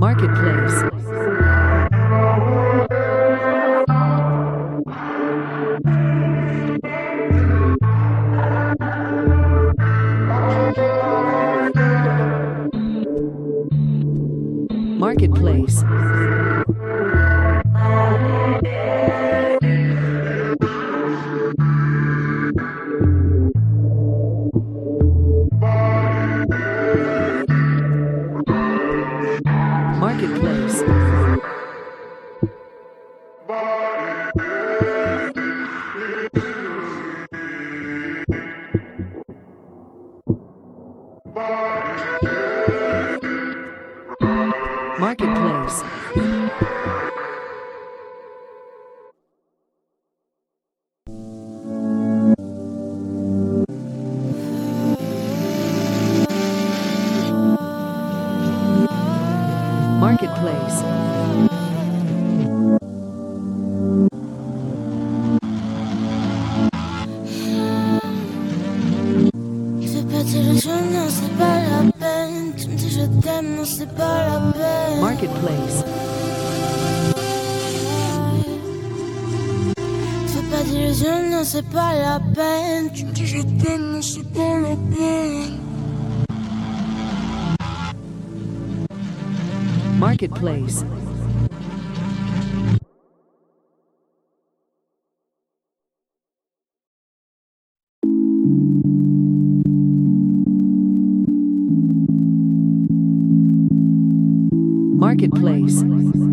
Marketplace. Marketplace. Marketplace. Marketplace. Marketplace. C'est pas dire je non, c'est pas la peine. Tu me dis je t'aime, non, c'est pas la peine. Marketplace. C'est pas dire je non, c'est pas la peine. Tu me dis je t'aime, non, c'est pas la peine. Marketplace. Marketplace.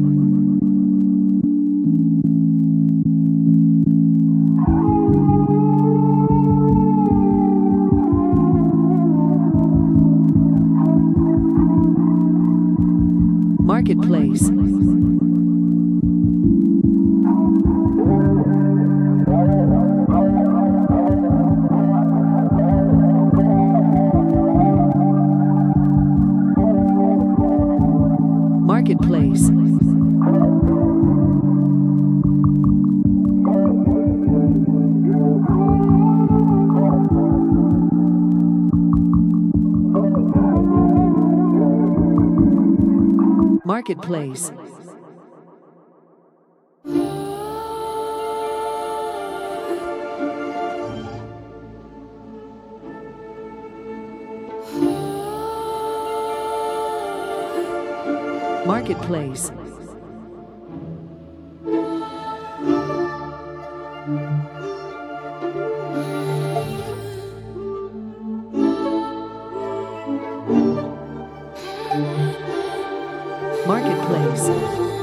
Marketplace. Marketplace. Marketplace. Marketplace. Marketplace.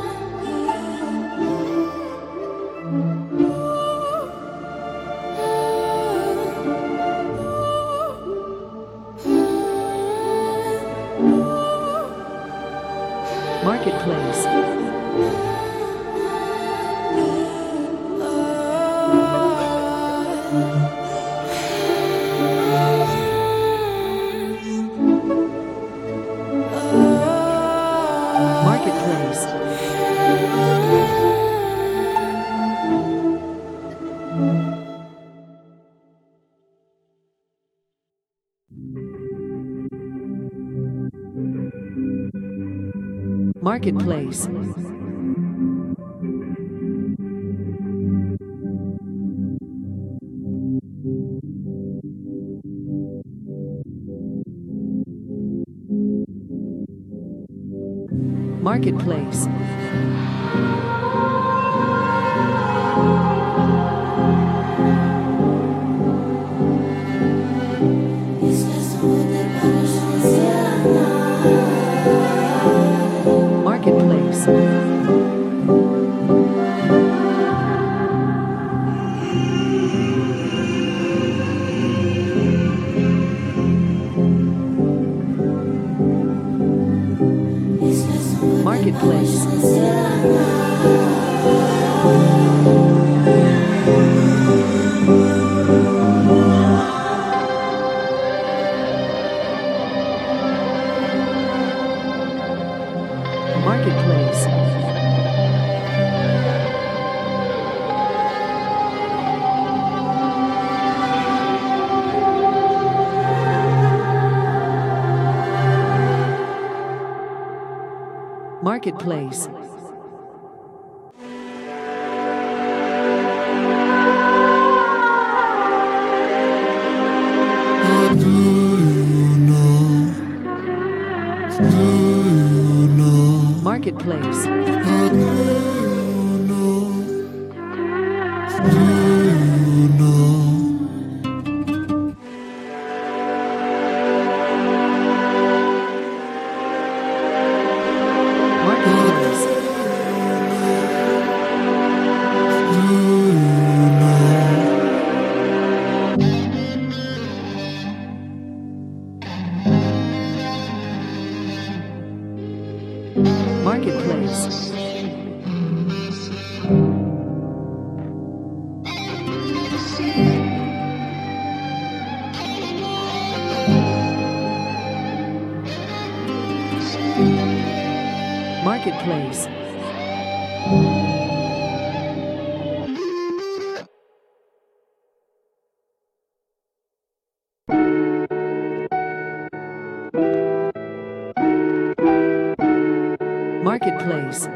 Marketplace. Marketplace. Marketplace. Marketplace. Marketplace. Marketplace. Marketplace. Marketplace. Marketplace. Marketplace. Marketplace. Marketplace.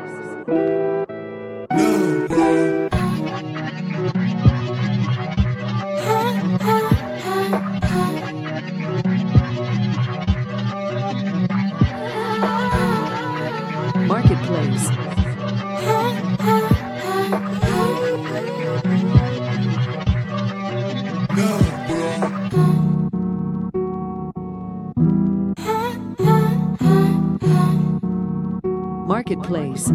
Marketplace. Marketplace.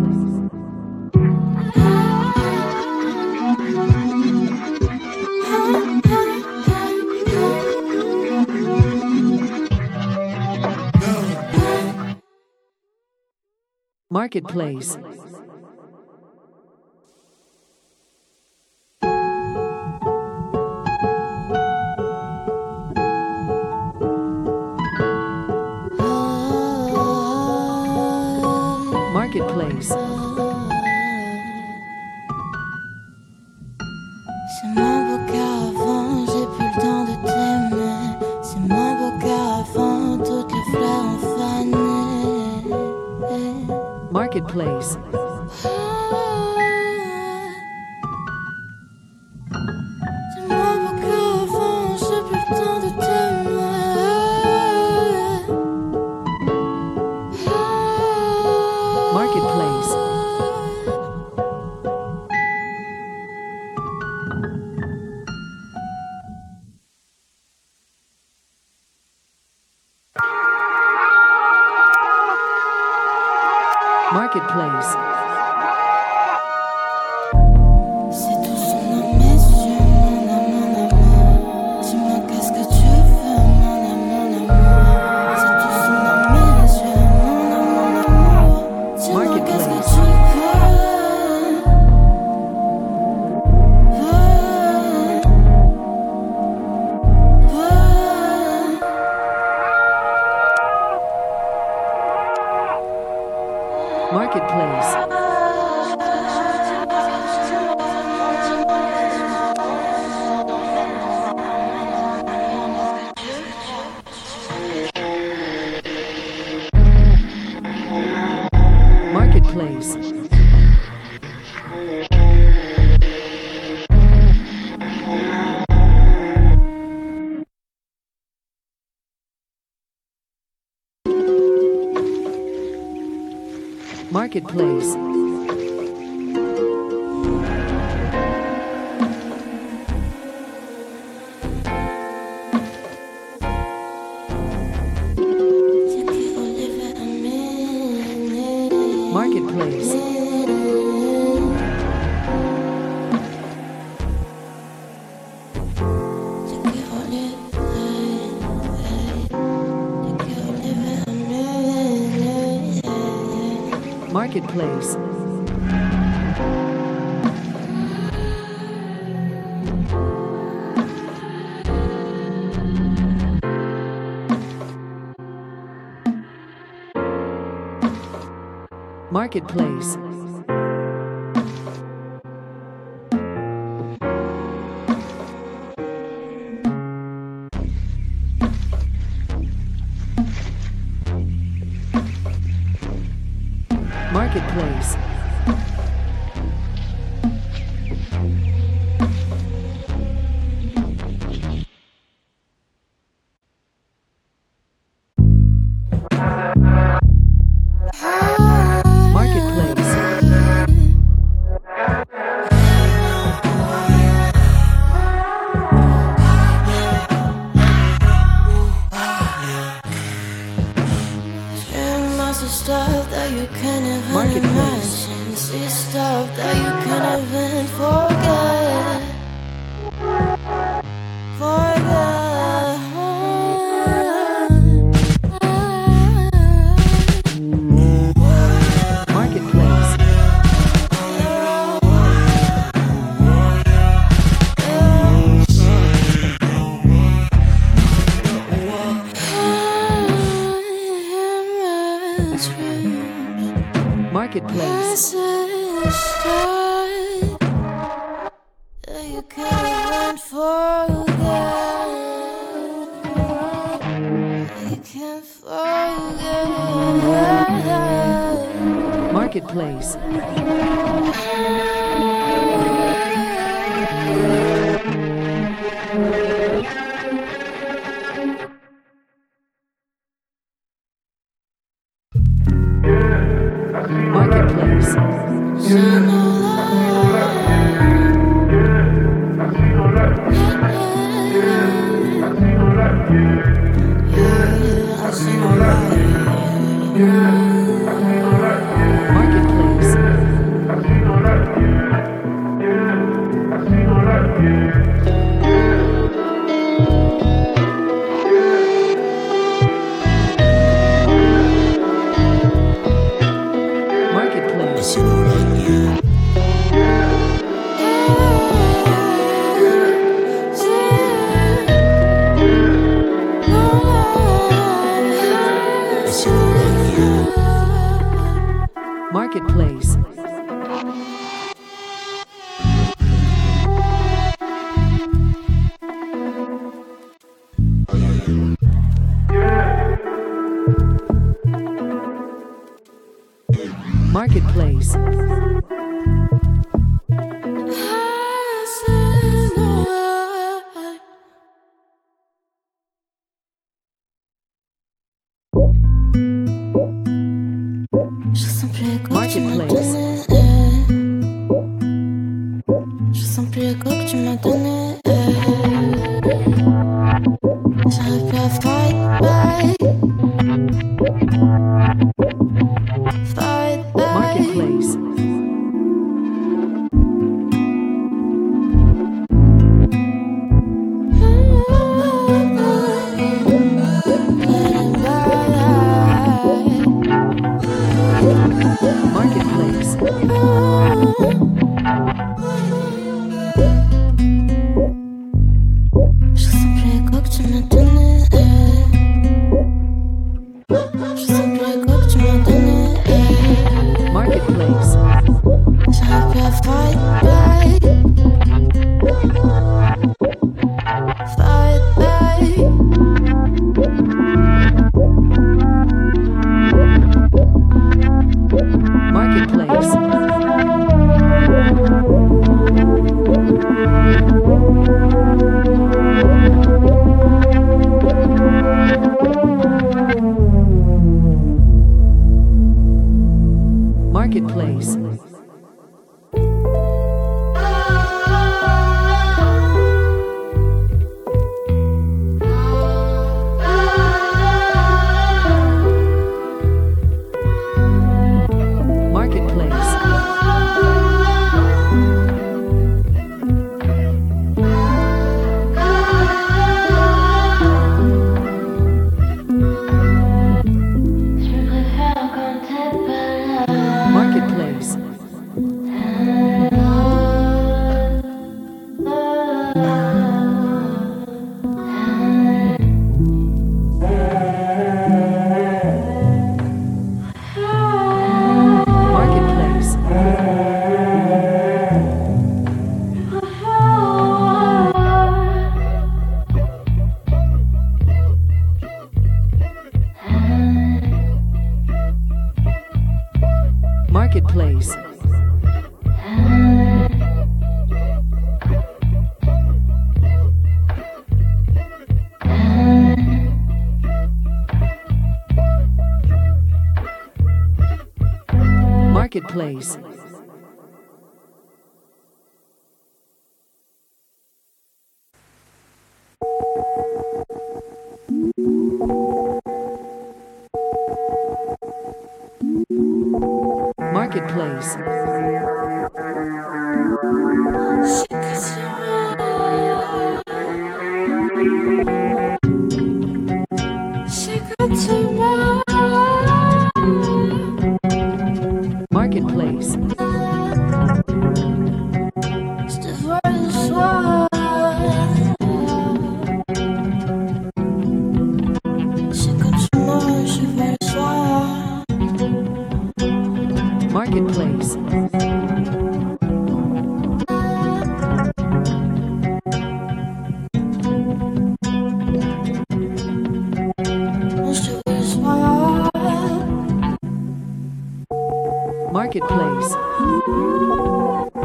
Marketplace. Marketplace. C'est moins beau qu'avant, j'ai plus le temps de t'aimer. C'est moins beau qu'avant, toutes les fleurs ont fané. Marketplace. C'est moins beau qu'avant, j'ai plus le temps de t'aimer. Marketplace. Marketplace. C'est tout son dans mes yeux, mon amour. Dis-moi qu'est-ce que tu veux, mon amour. C'est tout son dans mes yeux, mon amour. Dis-moi qu'est-ce que tu Marketplace. Marketplace. Marketplace. Marketplace. Marketplace. Marketplace. Marketplace. Marketplace. Stuff that you can't even Marketplace. imagine. See stuff that you can't even forget. Marketplace. Marketplace. That you can't even forget. You can't forget. Marketplace. Marketplace. Marketplace. Marketplace. Marketplace. Marketplace. Je sens plus l'écho que tu m'as Marketplace. donné. Je sens plus l'écho que tu m'as donné. J'arrive plus à fight back. Fight back. Marketplace. Marketplace. Je sens plus l'écho que tu m'as donné. Je sens plus l'écho que tu m'as donné. Marketplace. J'arrive plus à fight back. Fight back. Marketplace. Marketplace. Marketplace. Je préfère quand t'es pas là. Marketplace. Marketplace. Marketplace. Marketplace. Marketplace. Je te vois le soir. C'est quand tu manges, je vois le soir. Marketplace. Je te vois le soir. Marketplace.